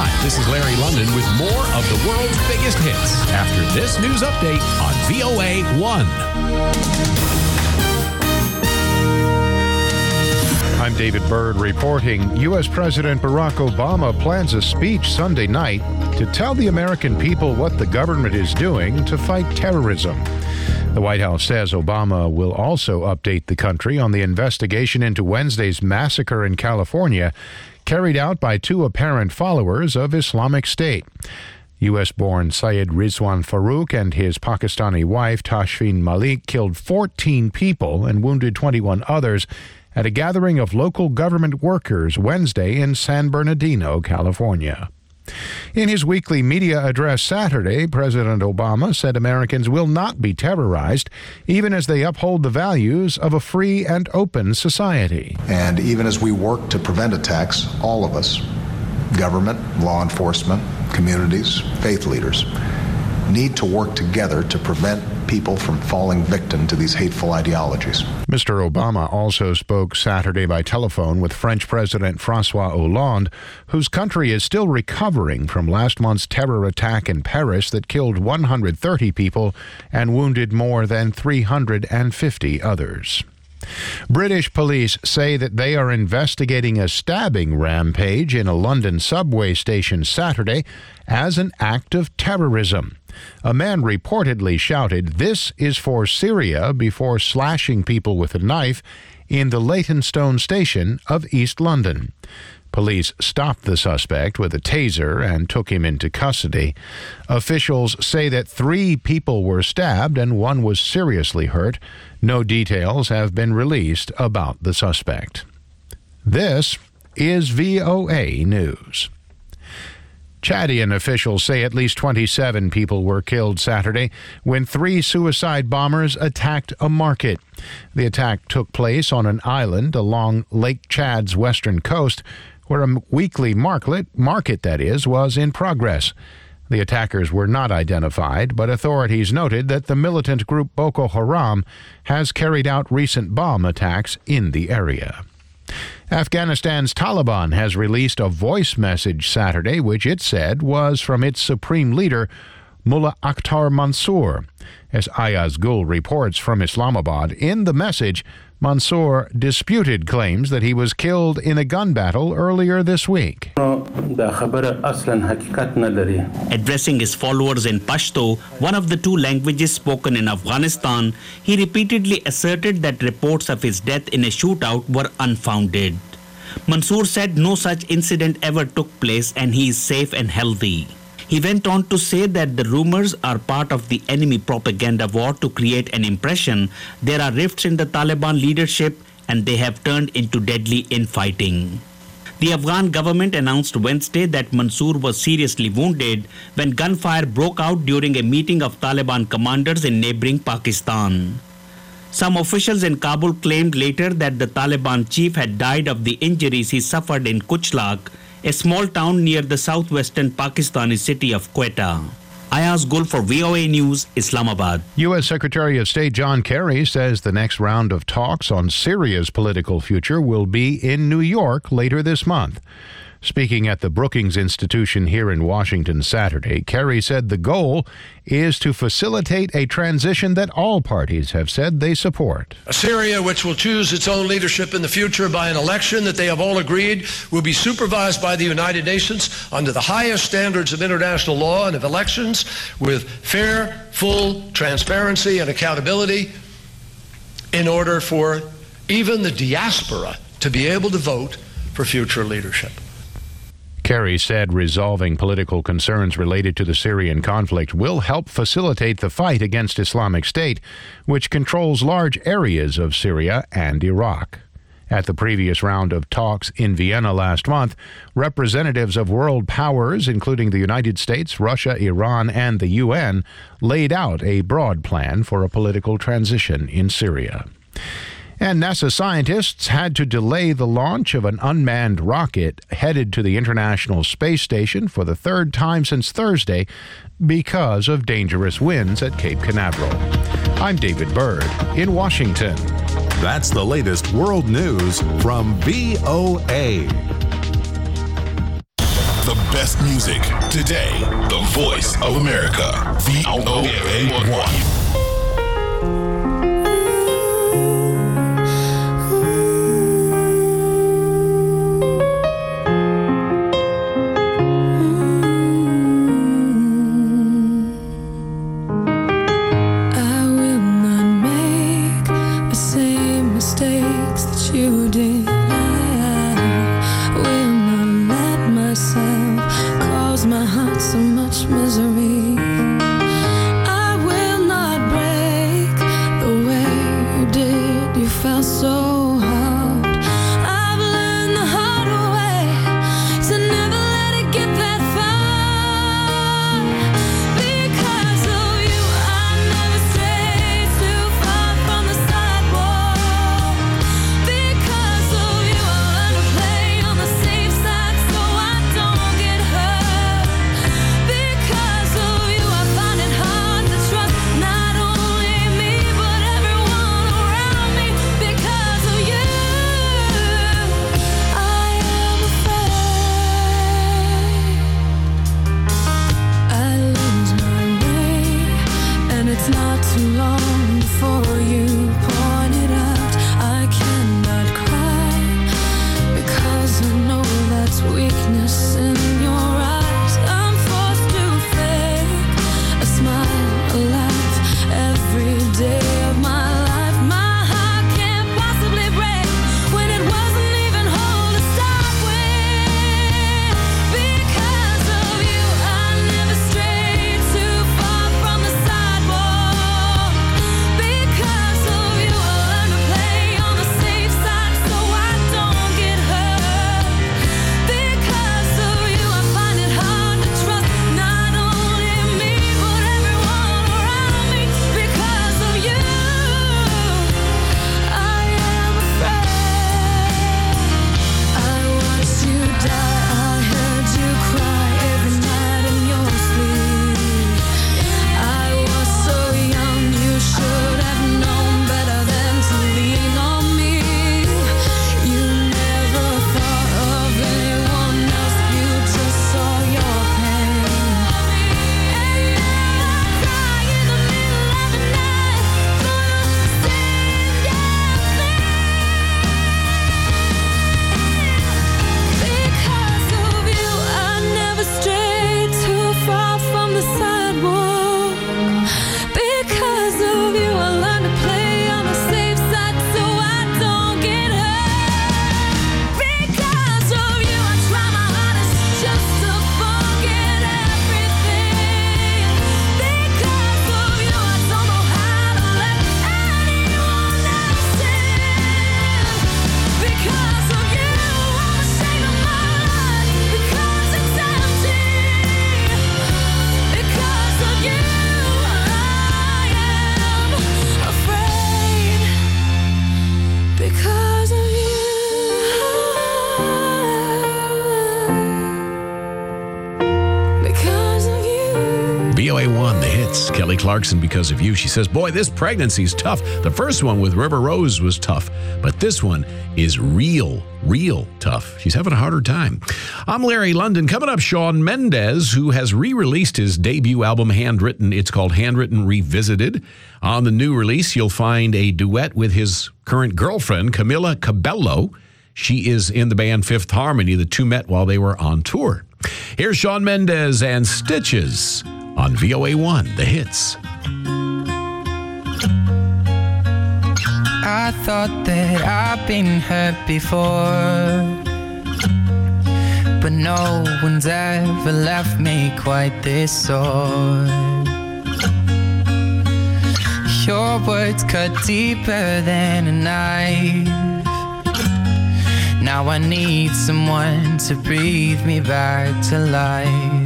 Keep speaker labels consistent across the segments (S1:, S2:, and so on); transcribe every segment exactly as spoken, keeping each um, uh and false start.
S1: Hi, this is Larry London with more of the world's biggest hits after this news update on V O A one.
S2: I'm David Byrd reporting. U S President Barack Obama plans a speech Sunday night to tell the American people what the government is doing to fight terrorism. The White House says Obama will also update the country on the investigation into Wednesday's massacre in California carried out by two apparent followers of Islamic State. U S-born Syed Rizwan Farook and his Pakistani wife Tashfeen Malik killed fourteen people and wounded twenty-one others at a gathering of local government workers Wednesday in San Bernardino, California. In his weekly media address Saturday, President Obama said Americans will not be terrorized, even as they uphold the values of a free and open society.
S3: And even as we work to prevent attacks, all of us, government, law enforcement, communities, faith leaders, need to work together to prevent people from falling victim to these hateful ideologies.
S2: Mister Obama also spoke Saturday by telephone with French President François Hollande, whose country is still recovering from last month's terror attack in Paris that killed one hundred thirty people and wounded more than three hundred fifty others. British police say that they are investigating a stabbing rampage in a London subway station Saturday as an act of terrorism. A man reportedly shouted, "This is for Syria," before slashing people with a knife in the Leytonstone station of East London. Police stopped the suspect with a taser and took him into custody. Officials say that three people were stabbed and one was seriously hurt. No details have been released about the suspect. This is V O A News. Chadian officials say at least twenty-seven people were killed Saturday when three suicide bombers attacked a market. The attack took place on an island along Lake Chad's western coast, where a weekly market, market that is, was in progress. The attackers were not identified, but authorities noted that the militant group Boko Haram has carried out recent bomb attacks in the area. Afghanistan's Taliban has released a voice message Saturday, which it said was from its supreme leader, Mullah Akhtar Mansour. As Ayaz Gul reports from Islamabad, in the message, Mansour disputed claims that he was killed in a gun battle earlier this week.
S4: Addressing his followers in Pashto, one of the two languages spoken in Afghanistan, he repeatedly asserted that reports of his death in a shootout were unfounded. Mansour said no such incident ever took place and he is safe and healthy. He went on to say that the rumors are part of the enemy propaganda war to create an impression there are rifts in the Taliban leadership and they have turned into deadly infighting. The Afghan government announced Wednesday that Mansour was seriously wounded when gunfire broke out during a meeting of Taliban commanders in neighboring Pakistan. Some officials in Kabul claimed later that the Taliban chief had died of the injuries he suffered in Kuchlak, a small town near the southwestern Pakistani city of Quetta. Ayaz Gul for V O A News, Islamabad.
S2: U S Secretary of State John Kerry says the next round of talks on Syria's political future will be in New York later this month. Speaking at the Brookings Institution here in Washington Saturday, Kerry said the goal is to facilitate a transition that all parties have said they support.
S5: A Syria which will choose its own leadership in the future by an election that they have all agreed will be supervised by the United Nations under the highest standards of international law and of elections with fair, full transparency and accountability in order for even the diaspora to be able to vote for future leadership.
S2: Kerry said resolving political concerns related to the Syrian conflict will help facilitate the fight against Islamic State, which controls large areas of Syria and Iraq. At the previous round of talks in Vienna last month, representatives of world powers, including the United States, Russia, Iran, and the U N, laid out a broad plan for a political transition in Syria. And NASA scientists had to delay the launch of an unmanned rocket headed to the International Space Station for the third time since Thursday because of dangerous winds at Cape Canaveral. I'm David Byrd in Washington.
S1: That's the latest world news from V O A.
S6: The best music today. The voice of America. V O A one.
S1: V O A one, the hits. Kelly Clarkson, Because of You. She says, boy, this pregnancy's tough. The first one with River Rose was tough, but this one is real, real tough. She's having a harder time. I'm Larry London. Coming up, Shawn Mendes, who has re-released his debut album, Handwritten. It's called Handwritten Revisited. On the new release, you'll find a duet with his current girlfriend, Camila Cabello. She is in the band Fifth Harmony. The two met while they were on tour. Here's Shawn Mendes and Stitches on V O A one, the hits.
S7: I thought that I've been hurt before, but no one's ever left me quite this sore. Your words cut deeper than a knife. Now I need someone to breathe me back to life.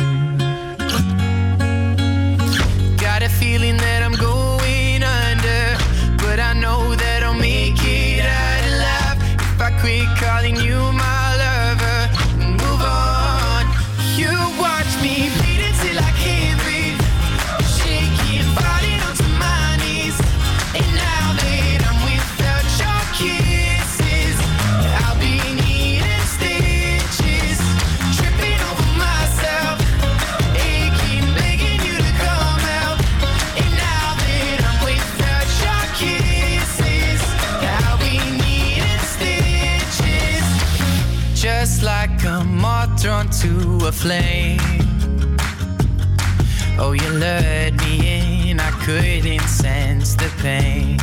S7: Got a feeling that I'm going under, but I know that I'll make it out alive if I quit calling you my lover and move on. You watch me bleed until I can't breathe, shaking, falling onto my knees. And now that I'm without your kisses, I'll be needing stitches, tripping over my drawn to a flame. Oh, you lured me in, I couldn't sense the pain.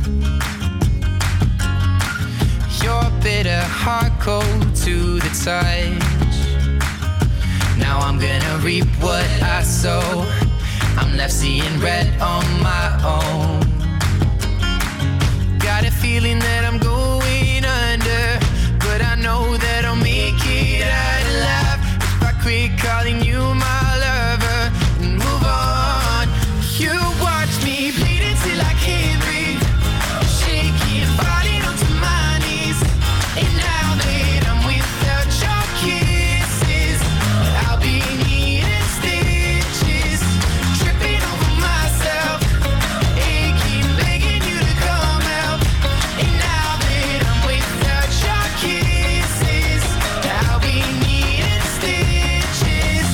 S7: Your bitter heart cold to the touch. Now I'm gonna reap what I sow. I'm left seeing red on my own. Got a feeling that I'm going under, but I know that I'll make it out alive if I quit calling you my lover and move on. You watch me bleed until I can't breathe, shaking, falling onto my knees. And now that I'm without your kisses, I'll be needing stitches, tripping over myself, aching, begging you to come out. And now that I'm without your kisses, I'll be needing stitches.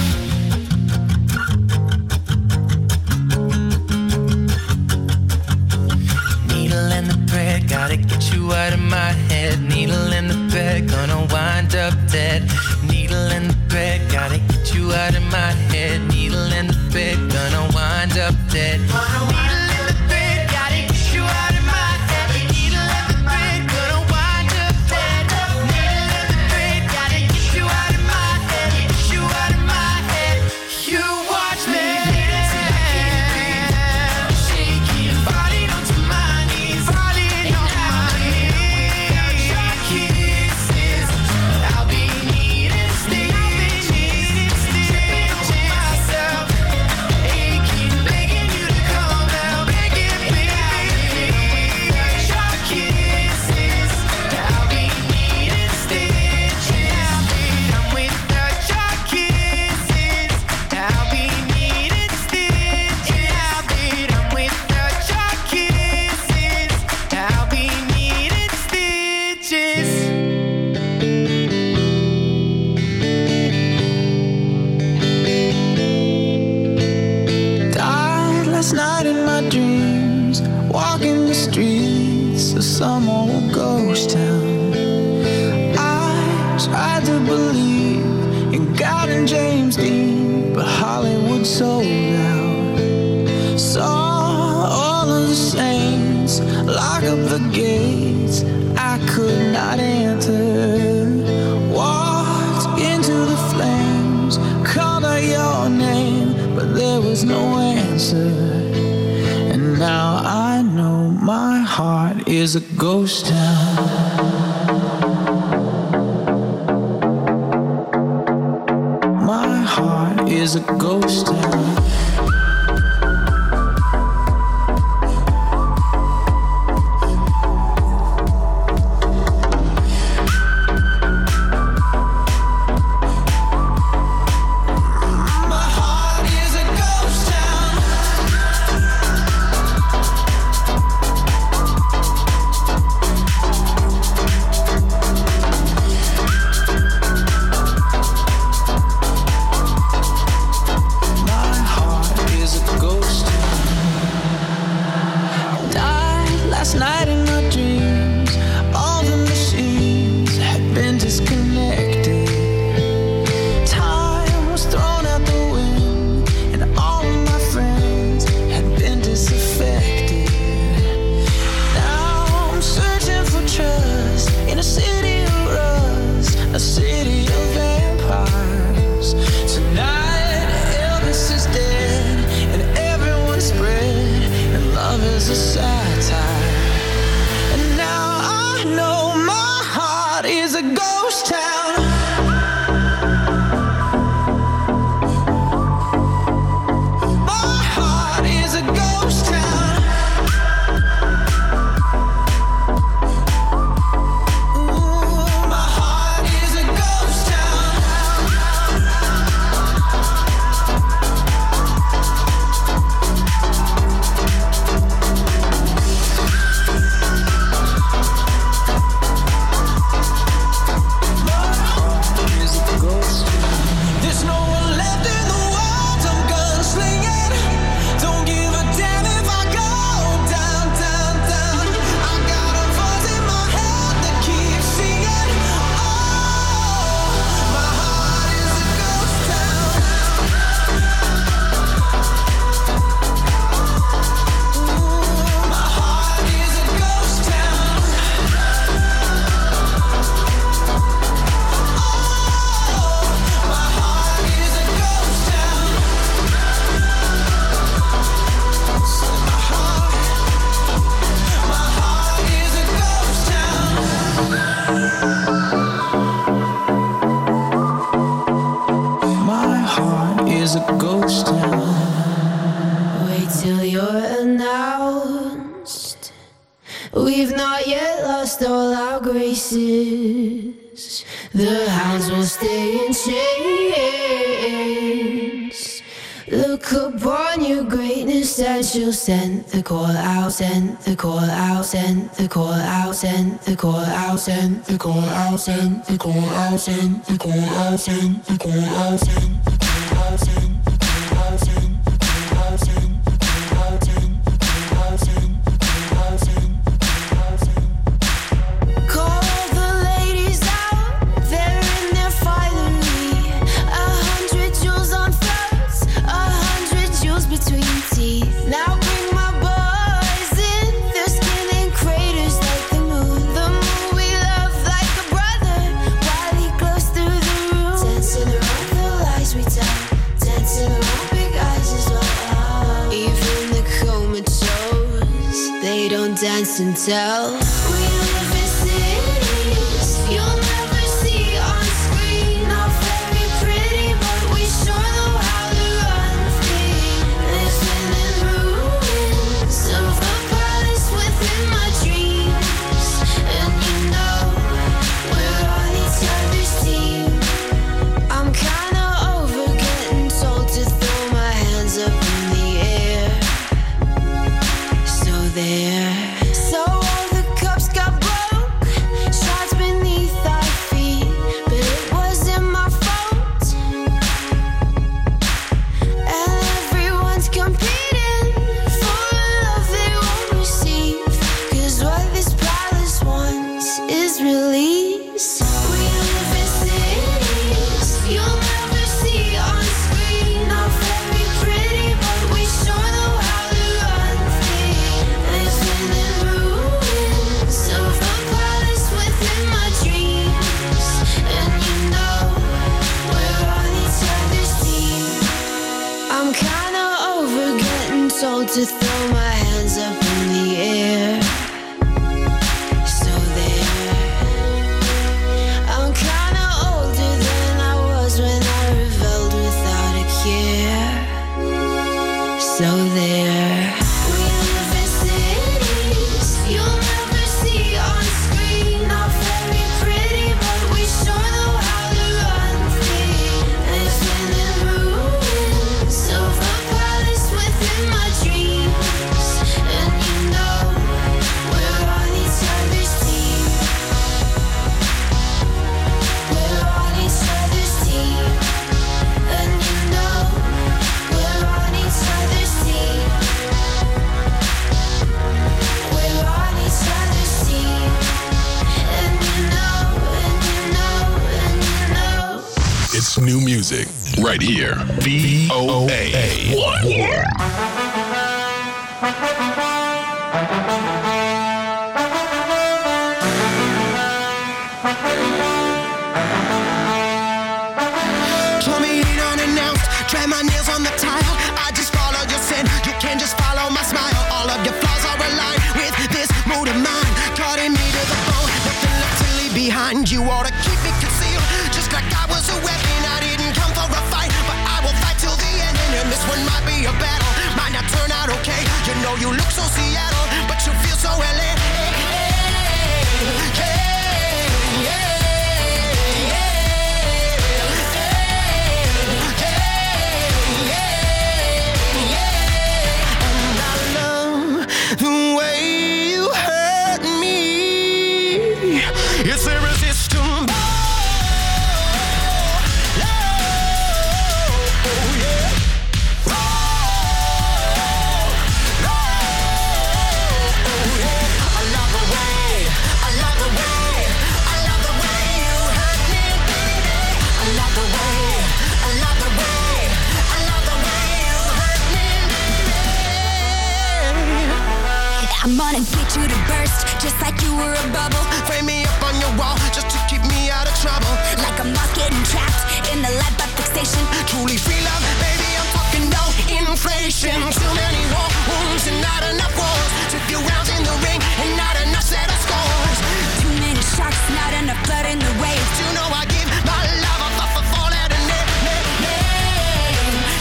S7: Needle in the thread, gotta get you out of my head. Needle in the thread, gonna wind up dead. Needle in the thread, gotta get you out of my head. Needle in the thread, gonna wind up dead. Needle in the thread, gotta get you out of my head. Needle in the thread, gonna wind up dead. Needle in the thread, gotta get you out of my head. Get you out of my head. You watch me shaking, falling onto my knees, falling on my knees. Your kisses, I'll be needing stitches, tripping over myself, aching, begging you to come out, begging, begging. Your kisses, I'll be needing stitches. I'm without your kisses, I'll be needing stitches. I'm without your kisses, I'll be needing stitches. Died last night in my dreams, walking the streets of some old ghost town. I tried to believe in God and James Dean, but Hollywood sold out. Saw all of the saints lock up the gates I could not enter. Walked into the flames, called out your name, but there was no answer. And now I know my heart is a ghost town. My heart is a ghost town. My heart is a ghost town. My heart
S8: is a ghost town.
S9: Wait till you're announced. We've not yet lost all our graces. The hounds will stay in chains. Look upon your greatness and she'll send the call out, send the call out, send the call out, send the call out, send the call out, send the call out, send the call out, send the call out, send the call out, send the call out, send the call out, send the call out, send the call out, send the call out, send the call out, send. Call the ladies out, they're in their finery. A hundred jewels on throats, a hundred jewels between teeth. Now bring my boys in, their skin in craters like the moon. The moon we love like a brother, while he glows through the room. Dancing around the lies we tell, dancing around big eyes as well. Even the comatose, they don't dance and tell. We live in cities you'll never see on screen. Not very pretty, but we sure know how to run free. Living in ruins of a palace within my dreams. And you know we're on each other's team. I'm kinda over getting told to throw my hands up in the air. So there. So all the cups got broke, shards beneath our feet, but it wasn't my fault. And everyone's competing for a love they won't receive, 'cause what this palace wants is release. We live in cities you'll never see on screen. Not very pretty, but we sure know how to run free. Living in ruins of a palace within my dreams. And you know we're on each other's team. I'm kinda over getting told to throw my hands up in the air. So there. I'm kinda older than I was when I rebelled without a care. So there. We live in cities you'll never see on screen. Not very pretty, but we sure know how to run free. Living in ruins of a palace within my dreams. And you know we're on each other's team. We're on each other's team. And you know we're on each other's team. We're on each other's team. And you know, and you know, and you know.
S6: It's new music right here. V O A one.
S10: Told me it unannounced, drag my nails on the tile. I just follow your sin, you can just follow my smile. All of your flaws are aligned with this mood of mine. Cutting me to the bone, nothing left to leave behind. You ought to keep it concealed, just like I was a weapon. I didn't come for a fight, but I will fight till the end. And this one might be a battle, might not turn out okay. You know you look so Seattle, but you feel so L A. The way you hurt me, it's irresistible.
S11: I'm gonna get you to burst, just like you were a bubble.
S10: Frame me up on your wall, just to keep me out of trouble.
S11: Like a moth getting trapped in the lab by fixation.
S10: Truly free love, baby, I'm talking no inflation. Too many war wounds and not enough wars. Took few rounds in the ring and not enough set of scores.
S11: Too many sharks, not enough blood in the waves.
S10: You know I give my love a fuck for fall out of net, net, net.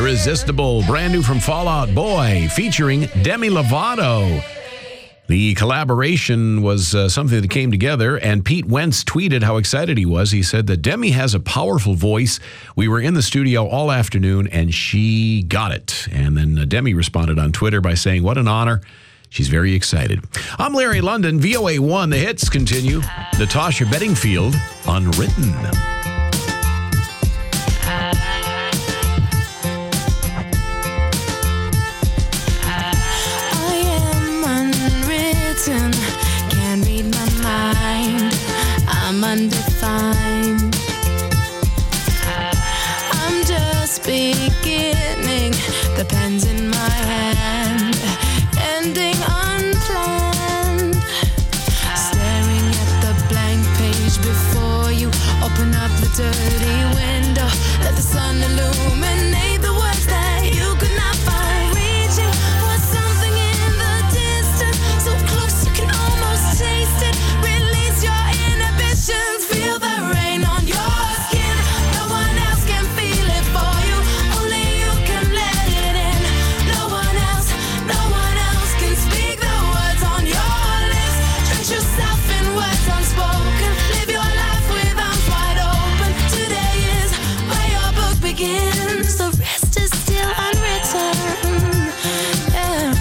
S1: Irresistible, brand new from Fall Out Boy, featuring Demi Lovato. The collaboration was uh, something that came together, and Pete Wentz tweeted how excited he was. He said that Demi has a powerful voice. We were in the studio all afternoon, and she got it. And then uh, Demi responded on Twitter by saying, what an honor. She's very excited. I'm Larry London, V O A one. The hits continue. Natasha Bedingfield, Unwritten.
S9: Can't read my mind, I'm undefined. I'm just beginning, the pen's in my hand, ending unplanned. Staring at the blank page before you, open up the dirty window, let the sun illuminate the words that you could not find. Reaching for something in the distance, so close you can almost taste it. Release your inhibitions, feel the rain on your skin. No one else can feel it for you, only you can let it in. No one else, no one else can speak the words on your lips. Drench yourself in words unspoken, live your life with arms wide open. Today is where your book begins, the rest is still unwritten. Yeah.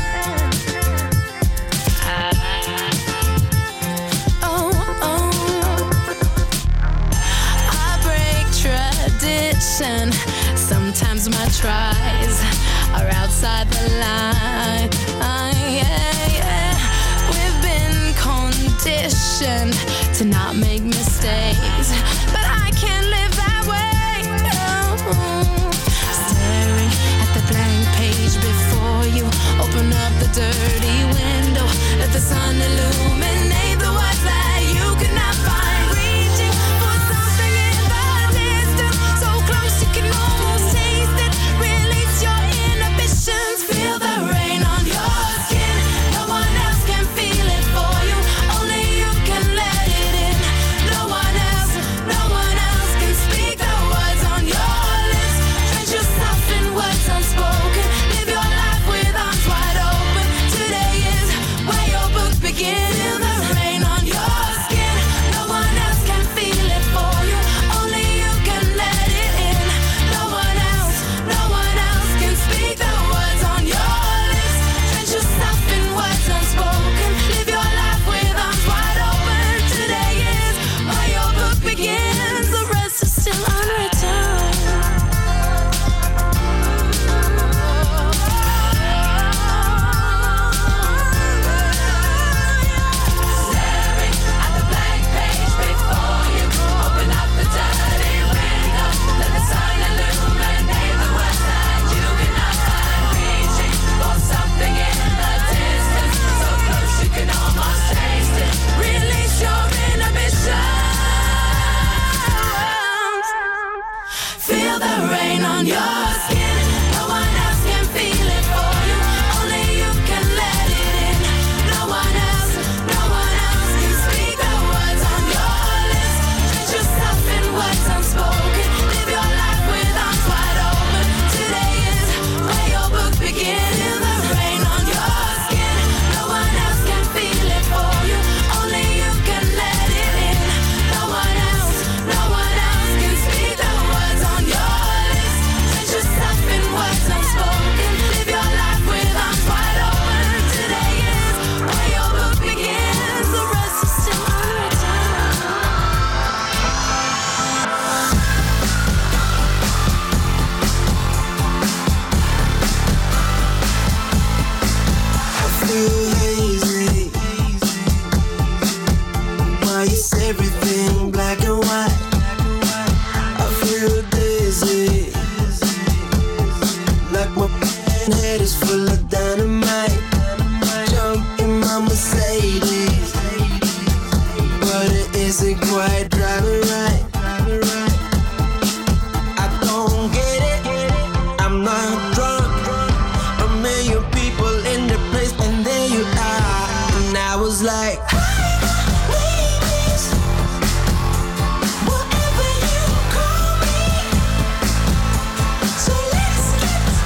S9: Oh, oh. I break tradition. Sometimes my tries are outside the line. Uh, yeah, yeah. We've been conditioned to not make mistakes, but I can't live that way. No. Staring at the blank page before you, open up the dirty window, let the sun illuminate the words that you could not find. Reaching for something in the distance, so close you can almost taste it. Release your inhibitions, feel the rain on your skin. No one else can feel it for you, only you can let it in. No one else, no one else can speak the words on your lips. Drench yourself in words unspoken, live your life with arms wide open. Today is where your book begins. Feel the rain on your skin. No one else can feel it for you, only you can let it in. No one else, no one else can speak the words on your lips. Drench yourself in words unspoken, live your life with arms wide open. Today is where your book begins, the rest is still unwritten. Staring at the blank page before you, open up the dirty window, let the sun illuminate the words that you cannot find. Reaching for something in the distance, so close you can almost taste it. Release your inhibitions, feel the rain on your skin. No one else can feel it for you, only you can let it in. No one else, no one else can speak the words on your lips. Drench yourself in words unspoken, live your life with arms wide open. Today is where your book begins. Feel the rain on your skin. No one else can feel it for you, only you can let it in. No one else, no one else can speak the words on your lips. Drench yourself in words unspoken, live your life with arms wide open. Today is where your book begins, the rest is still unwritten.
S10: I feel hazy. Why is everything black and white? I feel dizzy, like my head is full of dynamite. Jump in my Mercedes, but it isn't quite driving right. I don't get it, I'm not drunk. A million people in the place, and there you are. And I was like, ladies, whatever you call me. So let's get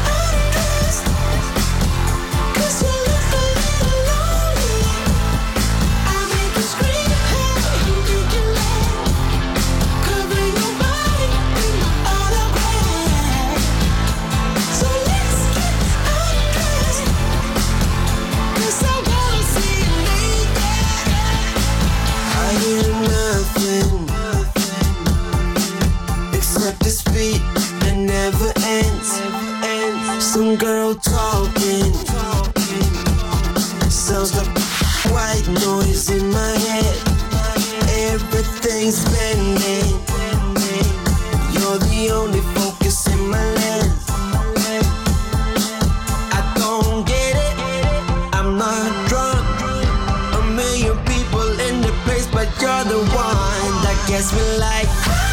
S10: nothing except this beat that never ends. Some girl talking sounds like white noise in my head. Everything's bending. You're the only focus in my lens. I don't get it. I'm not drunk. A million people in the place, but you're the one that gets me like.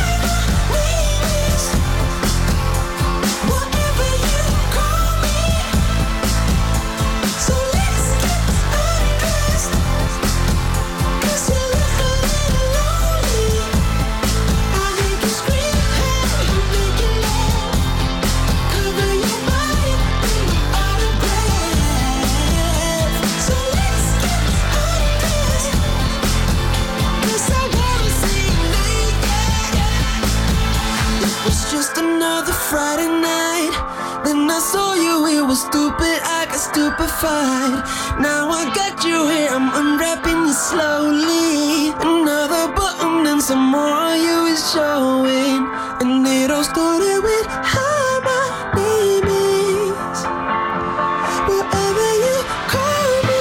S10: Friday night, then I saw you, it was stupid, I got stupefied. Now I got you here, I'm unwrapping you slowly. Another button and some more of you is showing. And it all started with how my name is. Whatever you call me.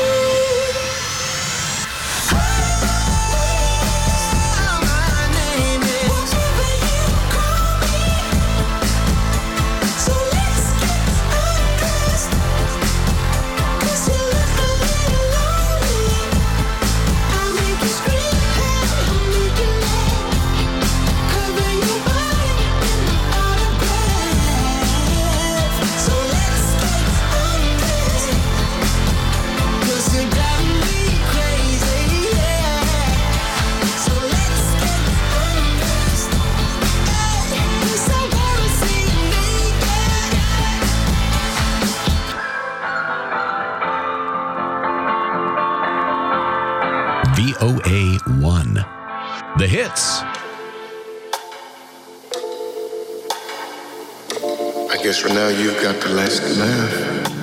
S1: V O A one. The hits.
S8: I guess for now you've got the last laugh.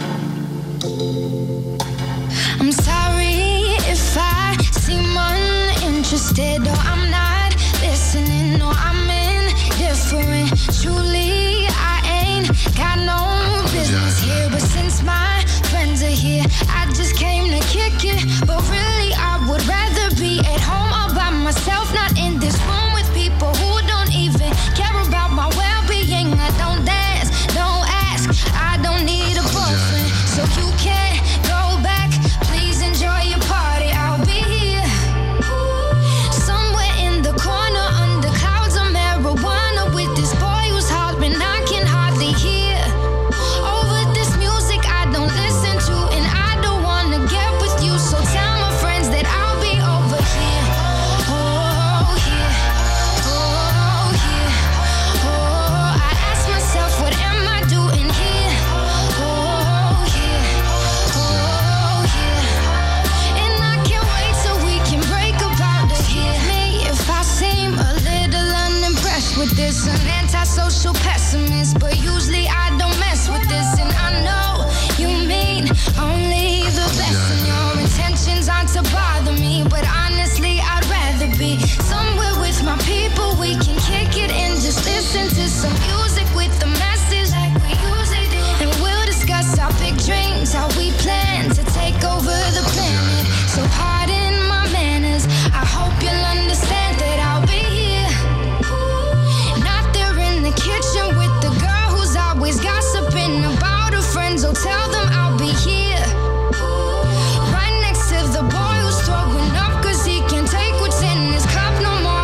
S11: I'm sorry if I seem uninterested or I'm not listening or I'm indifferent. Truly, I ain't got no business here, but since my friends are here, I just came to kick it. But really, I would rather be at home all by myself, not in this room with people who don't even care about my well-being. I don't dance, don't ask, I don't need a boyfriend, so you can't go back. Please enjoy your party, I'll be here somewhere in the corner under clouds of marijuana with this boy who's hollering I can hardly hear. Over this music I don't listen to, and I don't wanna get with you, so tell my friends that I'll be over here. Oh, here, oh, here, oh, I ask myself, what am I doing here? Oh, here, oh, here, and I can't wait till we can break about it here. Me, if I seem a little unimpressed with this, an antisocial pessimist, but usually I don't mess with this, and I know you mean only the best, and your intentions aren't to bother me, but honestly I'd rather be somewhere with my people. We can kick it and just listen to some music with the message like we usually do, and we'll discuss our big dreams, how we plan to take over the planet. So pardon my manners, I hope you'll understand that I'll be here, not there in the kitchen with the girl who's always gossiping about her friends. Oh, tell them I'll be here right next to the boy who's throwing up cause he can't take what's in his cup no more.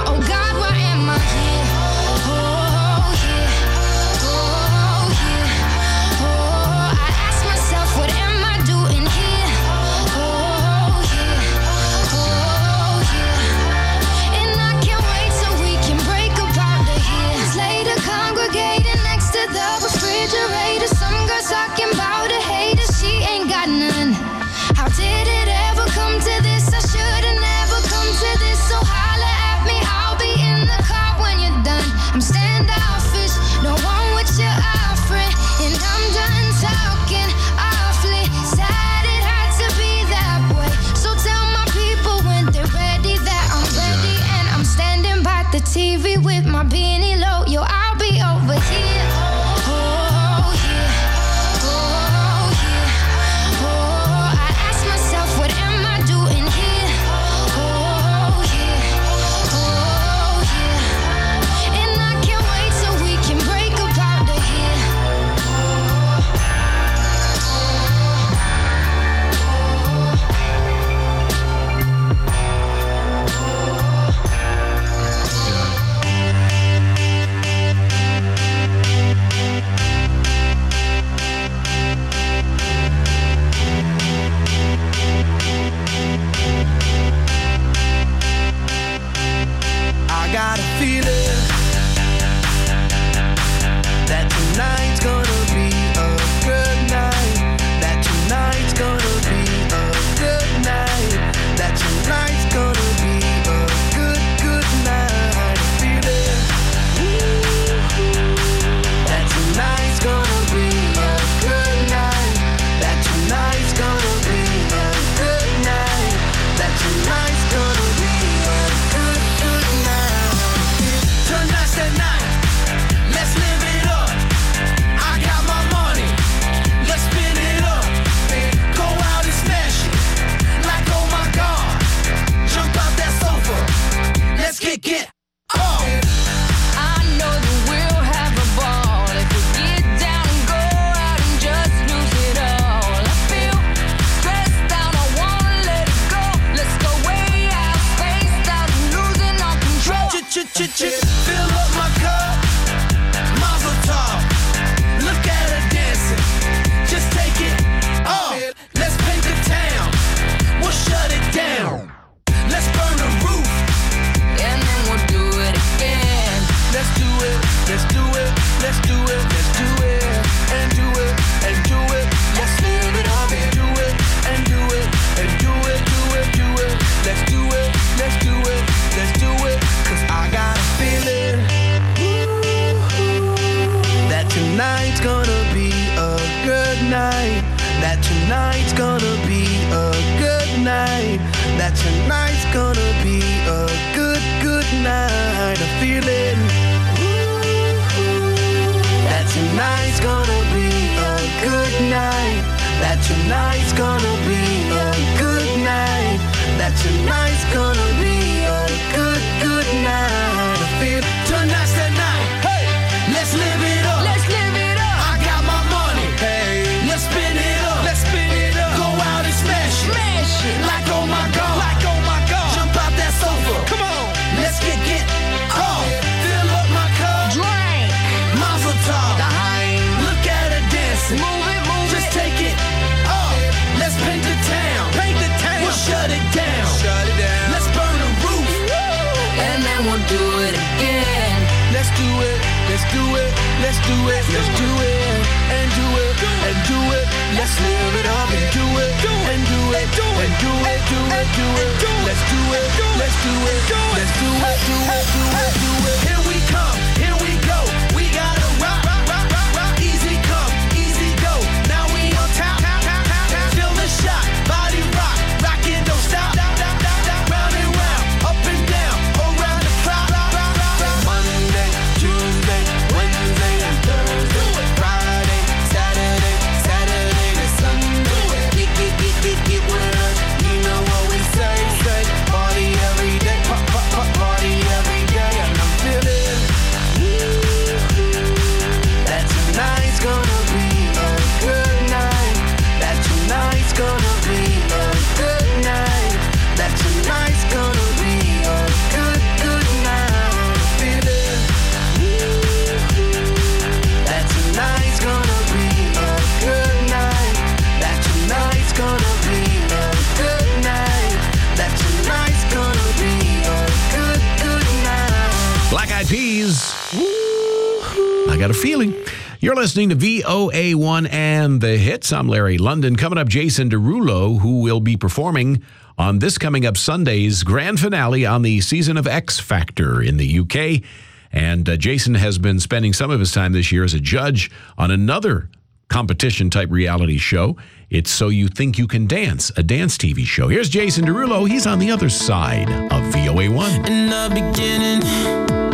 S11: T V with my beanie low. Yo, I'll be over here. Oh, yeah. Oh, yeah. Oh, I ask myself, what am I doing here? Oh, yeah. Oh, yeah. And I can't wait till we can break up out of here.
S10: I got a feeling that tonight's gonna be a good night. That tonight's gonna be a good night. That tonight's gonna be a good, good night. A feeling that tonight's gonna be a good night. That tonight's gonna be a good night. That tonight's gonna be a good, good night. Tonight's the night. Let's live it up. I got my money. Let's spin it up. Go out and smash it. Like, oh my God. Jump out that sofa. Let's kick it off.
S11: I know that we'll have a ball if we get down and go out and just lose it all. I feel stressed out, I wanna let it go. Let's go way out, spaced out, and losing all control.
S10: Ch-ch-ch-ch. Fill up my cup. Mazel tov. Look at her dancing. Just take it off. Let's paint the town. We'll shut it down. Let's burn the roof.
S11: And then we'll do it again.
S10: Let's do it. Let's do it. Let's do it. Let's do it. And do it. And do it. Let's live it up and do it. And do it. And do it. Do it. Do it. Let's do it. Let's do it. Let's do it. Cause I got a feeling that tonight's gonna be a good night. That tonight's gonna be a good night. That tonight's gonna be a good, good night. A feeling that tonight's gonna be a good night. That tonight's gonna be a good night. That tonight's gonna be a good, good night. I feel tonight's the night. Hey, let's live it up.
S11: Let's live it up.
S10: I got my money. Hey, let's spin it up. Let's spin it up. Go out and smash it.
S11: Smash it.
S10: Like oh my God. Like oh my God. Jump out that sofa. Come on. Let's get get off. Fill up my cup.
S11: Drink.
S10: Mazel tov.
S11: Dime.
S10: Look at her dancing.
S11: Move it, move
S10: Just
S11: it.
S10: take it off. Let's paint the town. Paint the town. We'll shut it down. Shut it down. Let's burn the roof.
S11: And then we'll do it again.
S10: Let's do it. Let's do it. Let's do it. Let's do it. And do it. And do it. Let's live it up and do it. And do it. And do it. Do it. Do it. Let's do it. Let's do it. Let's do it. Do it. Do it. Do it. Here we come. Here we go. We gotta rock. Rock. Rock. Rock. Rock. Easy come. Easy go. Now we on top. Feel the shot. Body rock. Rockin'. Don't stop. Round and round. Up and down. Around the clock. Monday, Tuesday, Wednesday, and Thursday. Friday, Saturday, Saturday to Sunday. Get, get, get, get, get with us. You know what we say. Say party every day. Pop, pop, pop, party every day. And I'm feeling that tonight's gonna be a good night. That tonight's gonna be a good night. That tonight's gonna be a good, good night. Feeling that tonight's gonna be a good night. That tonight's gonna be a good night. That tonight's gonna be a good, good night.
S1: Black Eyed Peas. I got a feeling. You're listening to V O A one and the hits. I'm Larry London. Coming up, Jason Derulo, who will be performing on this coming up Sunday's grand finale on the season of X Factor in the U K. And uh, Jason has been spending some of his time this year as a judge on another competition-type reality show. It's So You Think You Can Dance, a dance T V show. Here's Jason Derulo. He's on the other side of V O A one.
S12: In the beginning,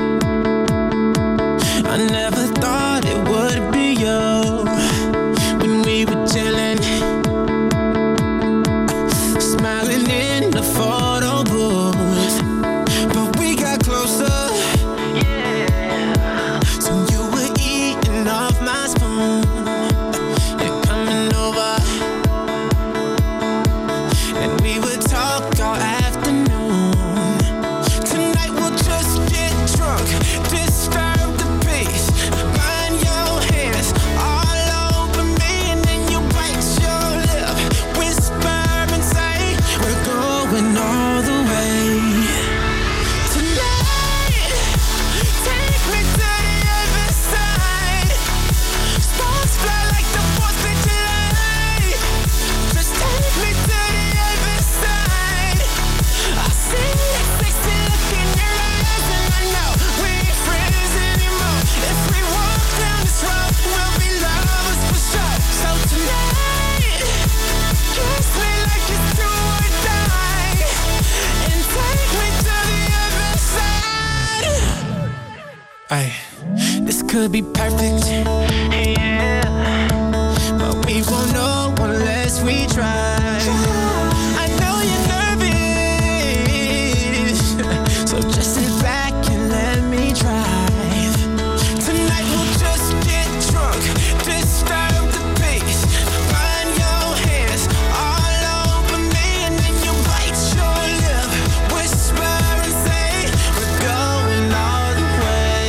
S10: Ay, this could be perfect, yeah, but we won't know unless we try. I know you're nervous, so just sit back and let me drive. Tonight we'll just get drunk, disturb the peace, run your hands all over me, and then you bite your lip, whisper and say we're going all the way.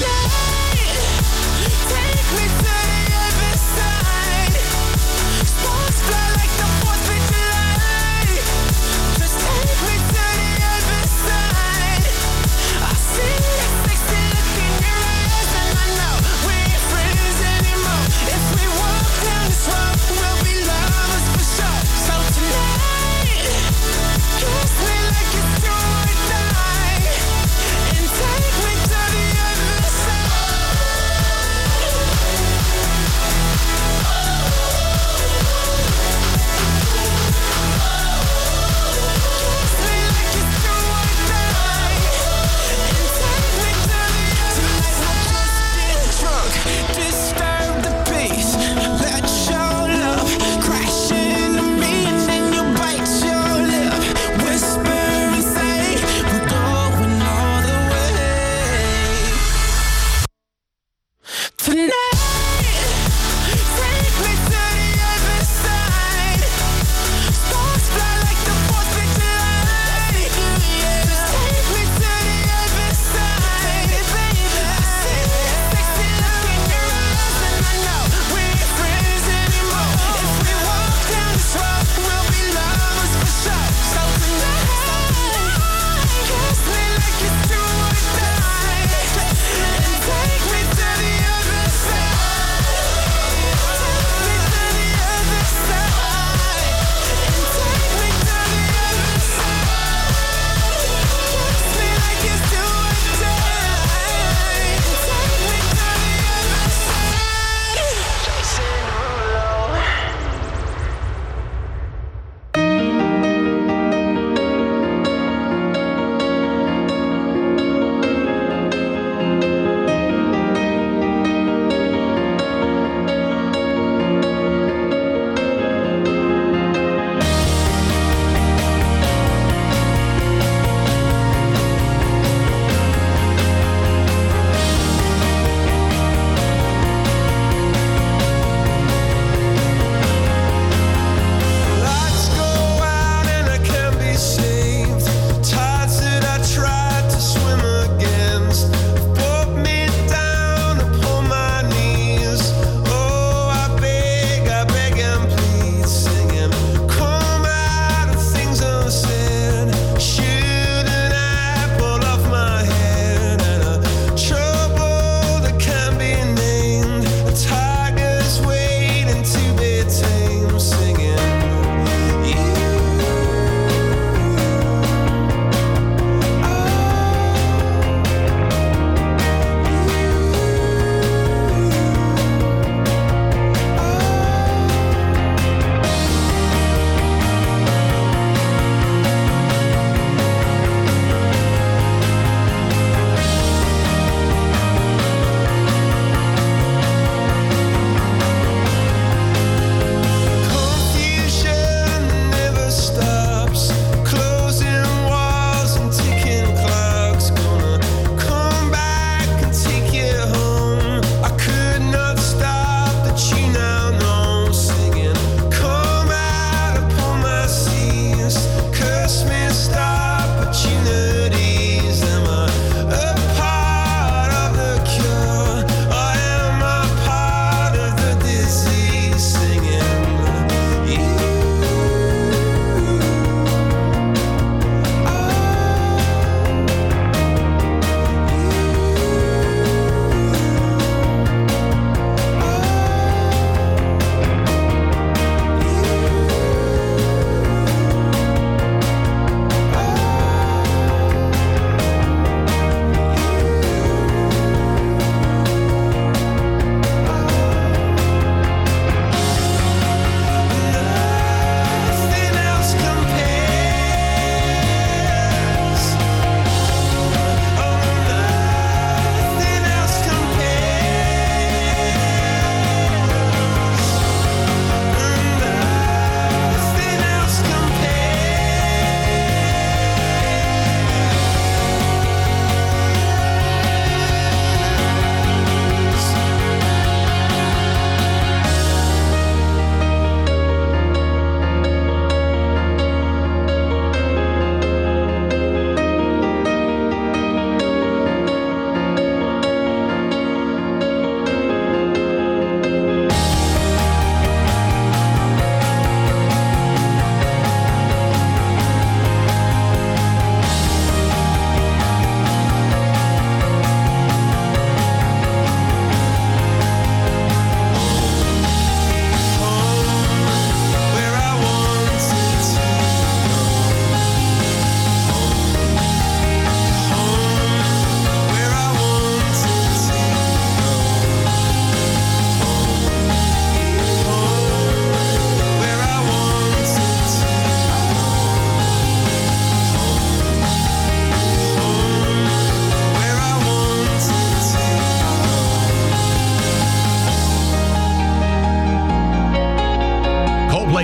S10: Tonight, take me to the other side.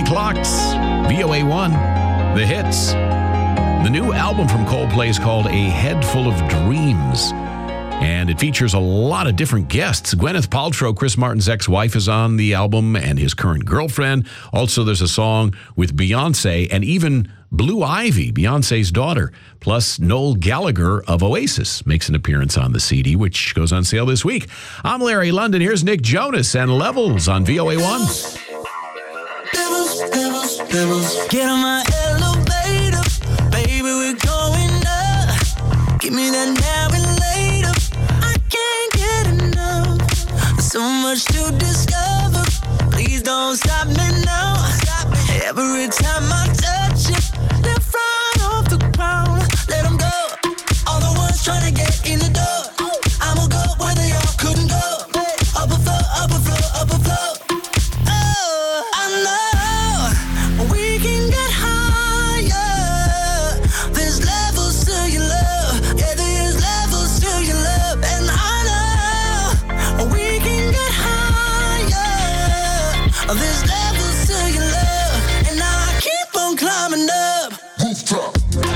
S1: Clocks, V O A one, the hits. The new album from Coldplay is called A Head Full of Dreams, and it features a lot of different guests. Gwyneth Paltrow, Chris Martin's ex-wife, is on the album, and his current girlfriend. Also, there's a song with Beyonce and even Blue Ivy, Beyonce's daughter, plus Noel Gallagher of Oasis makes an appearance on the C D, which goes on sale this week. I'm Larry London. Here's Nick Jonas and Levels on V O A one.
S10: Levels, levels, levels. Get on my elevator, baby, we're going up. Give me that now and later. I can't get enough. So much to discover. Please don't stop me now. Stop me. Every time I touch it, they're front off the ground. Let them go. All the ones trying to get in the door. I'ma go where they all couldn't go. Up a floor, up a floor, up a floor. Oh, I know we can get higher. There's levels to your love. Yeah, there's levels to your love. And I know we can get higher. There's levels to your love. And I keep on climbing up. Rooftop.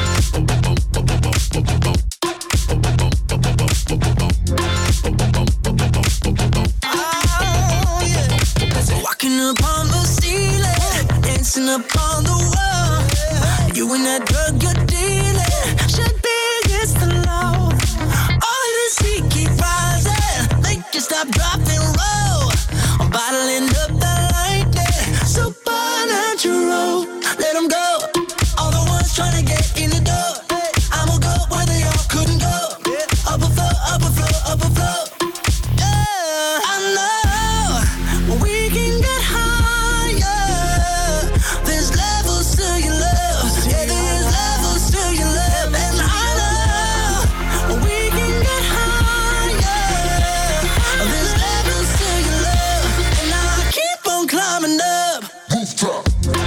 S10: Oh, yeah. Walking upon the ceiling, dancing upon the wall. You and that drug you're dealing should be against the law. All of this heat keep rising, make you stop, drop, and roll. I'm bottling up the lightning, supernatural. Let them go. All the ones trying to get in the door. I'ma go where they all couldn't go. Up a floor, up a floor, up a floor. Yeah, I know we can get higher. There's levels to your love. Yeah, there's levels to your love. And I know we can get higher. There's levels to your love. And I keep on climbing up. Rooftop.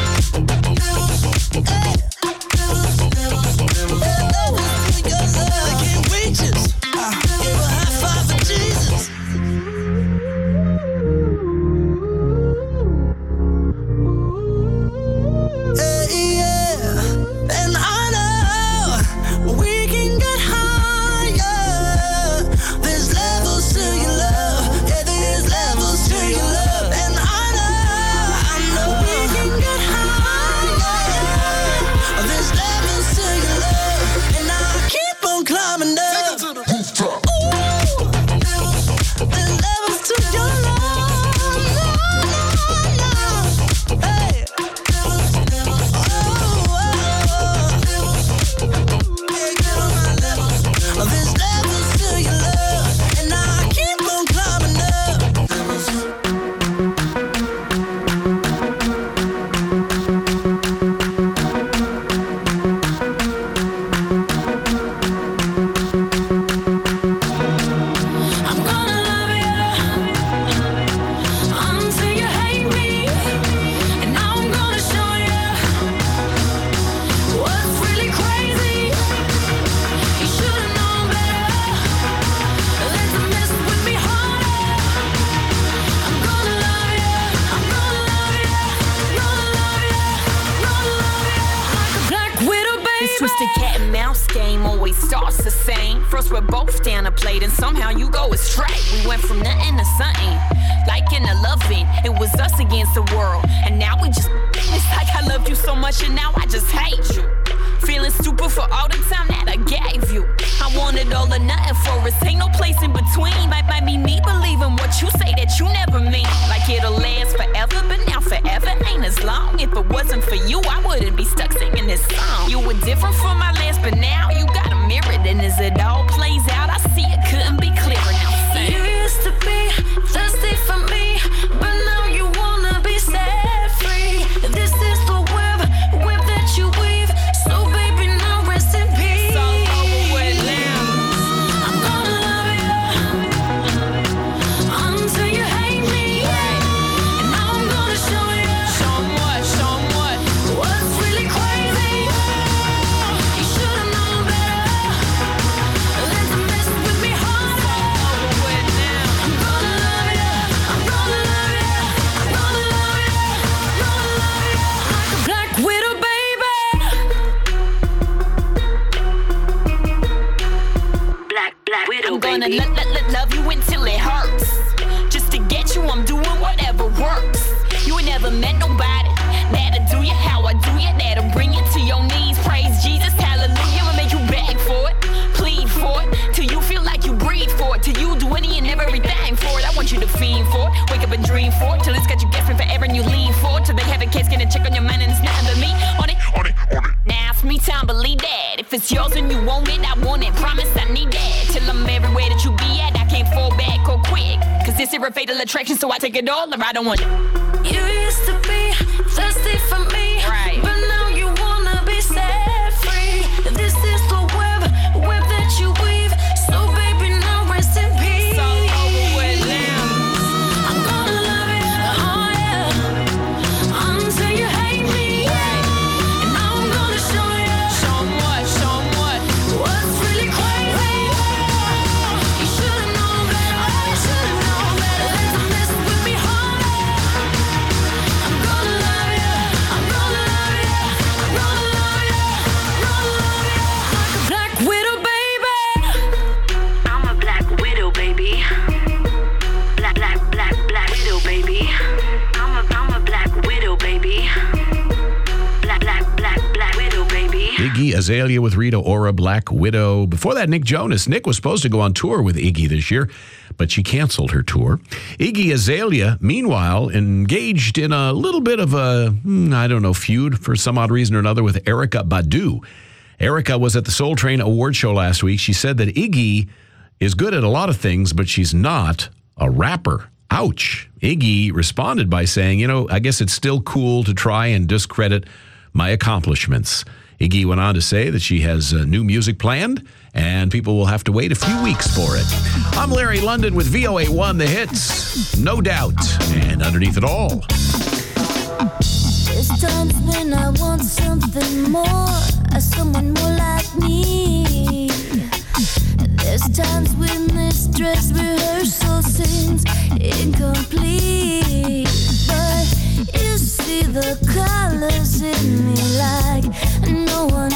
S12: Twisted cat and mouse game always starts the same. First we're both down a plate and somehow you go astray. We went from nothing to something, liking to loving. It was us against the world, and now we just, it's like I loved you so much and now I just hate you. Feeling stupid for all the time that I gave you. I wanted all or nothing for us, ain't no place in between. Might might be me believing what you say that you never mean. Like it'll last forever, but now forever ain't as long. If it wasn't for you, I wouldn't be stuck singing this song. You were different from my last, but now you got a mirror. And as it all plays out, I see it couldn't be clearer. Now sing.
S11: You used to be thirsty for me, but now you wanna be set free. This is the web, web that you weave. So baby, now rest in peace.
S12: It's all over with now.
S11: I'm gonna love you until you hate me, and now I'm gonna show you.
S12: Show 'em what, show 'em what.
S11: What's really crazy? You should've known better.
S12: black widow, I'm gonna baby. L- l- love you until it hurts. Just to get you, I'm doing whatever works. You ain't never met nobody that'll do you how I do you, that'll bring you to your knees. Praise Jesus, hallelujah. I'ma make you beg for it, plead for it, till you feel like you breathe for it, till you do any and everything for it. I want you to fiend for it, wake up and dream for it, till it's got you guessing forever and you lean for it, till they have a case, gonna check on your mind and it's nothing but me on it, on it, on it. Now it's me time, believe that. If it's yours and you want it, I want it. Promise I need that. Till I'm everywhere that you be at, I can't fall back or quick. Cause this is a fatal attraction, so I take it all or I don't want it.
S11: You used to be thirsty for me, right? But now you wanna be set free. This is the web, web that you weave. So baby, now rest in peace.
S12: So over with now.
S11: I'm gonna love it, oh yeah, until you hate me, yeah. And now I'm gonna show you,
S12: show 'em what, show 'em what,
S11: what's really crazy. You should've known better, oh you should've known better than to mess with me, honey. I'm gonna love you, I'm gonna love you, I'm gonna love you, I'm gonna love you like a black widow, baby.
S12: I'm a black widow, baby. Black, black, black, black widow, baby. I'm a, I'm a black widow, baby. Black, black, black, black widow, baby.
S1: Iggy Azalea with Rita Ora, Black Widow. Before that, Nick Jonas. Nick was supposed to go on tour with Iggy this year, but she canceled her tour. Iggy Azalea, meanwhile, engaged in a little bit of a, hmm, I don't know, feud for some odd reason or another with Erykah Badu. Erykah was at the Soul Train award show last week. She said that Iggy is good at a lot of things, but she's not a rapper. Ouch. Iggy responded by saying, you know, I guess it's still cool to try and discredit my accomplishments. Iggy went on to say that she has uh, new music planned, and people will have to wait a few weeks for it. I'm Larry London with V O A one, The Hits, No Doubt, and underneath it all.
S9: There's times when I want something more, someone more like me. There's times when this dress rehearsal seems incomplete, but you see the colors in me like no one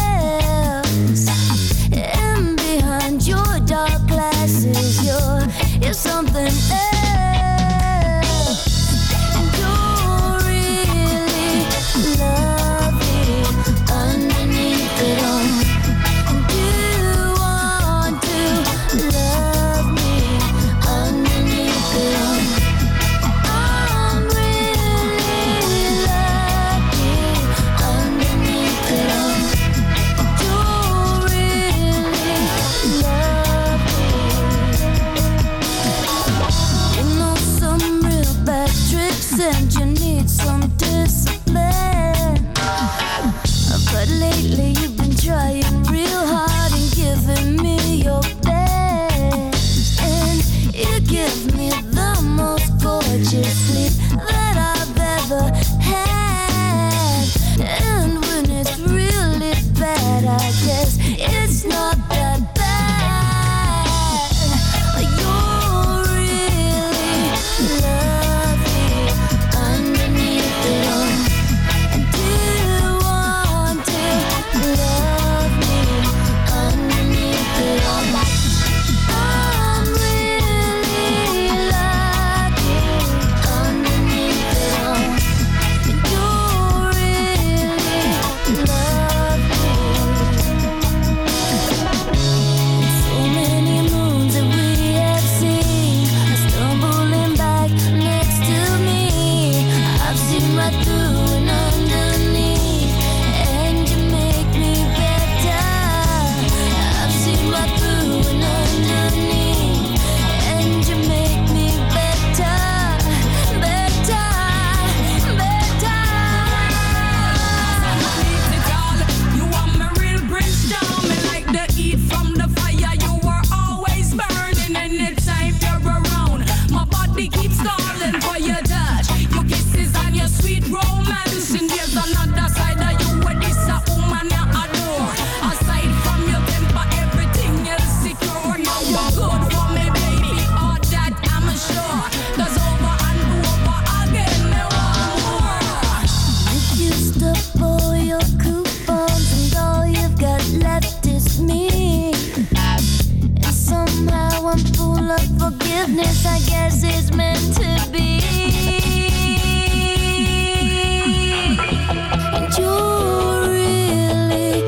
S9: else. And behind your dark glasses, you're, you're something else. And you're really lovely underneath it all. And you want to love me underneath it all. I'm really
S11: forgiveness, I guess it's meant to be. And you're really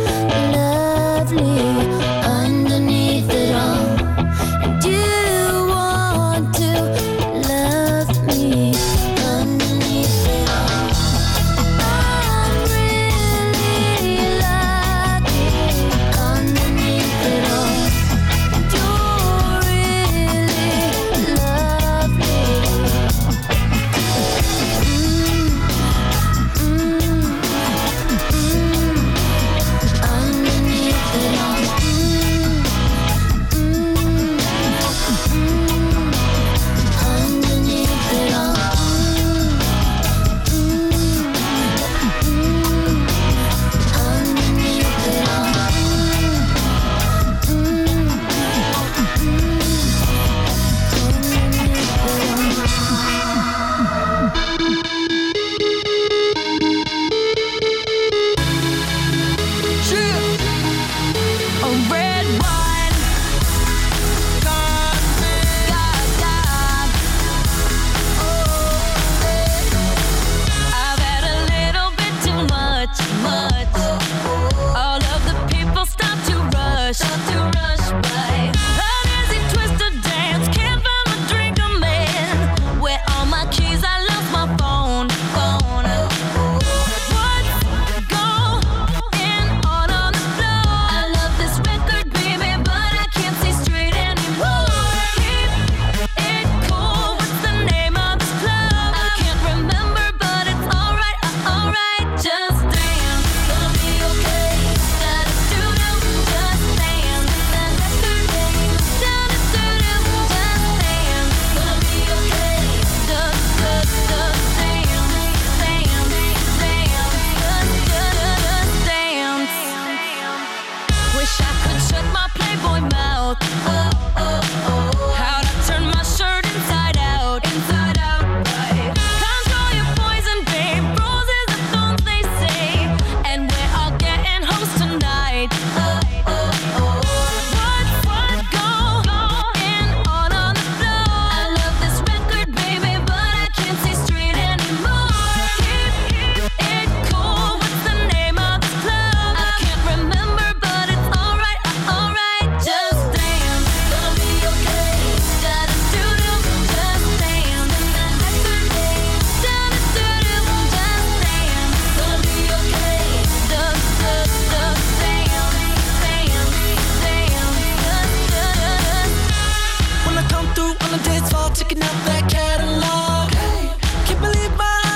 S11: lovely underneath it all. And you want to love me underneath it all. I'm really lucky underneath it all. You're really lovely.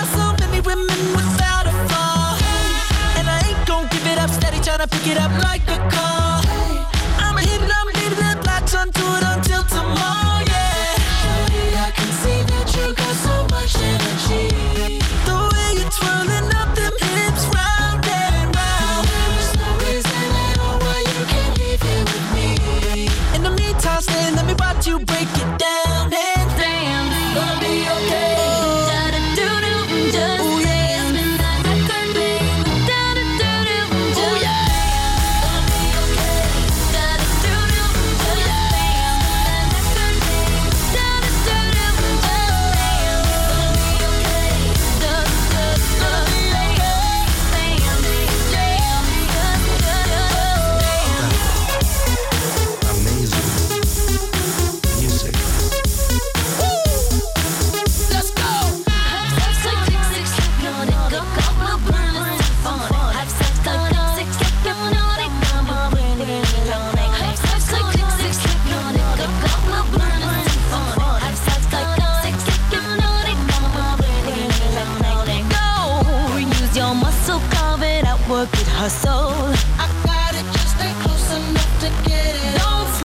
S10: Pick it up like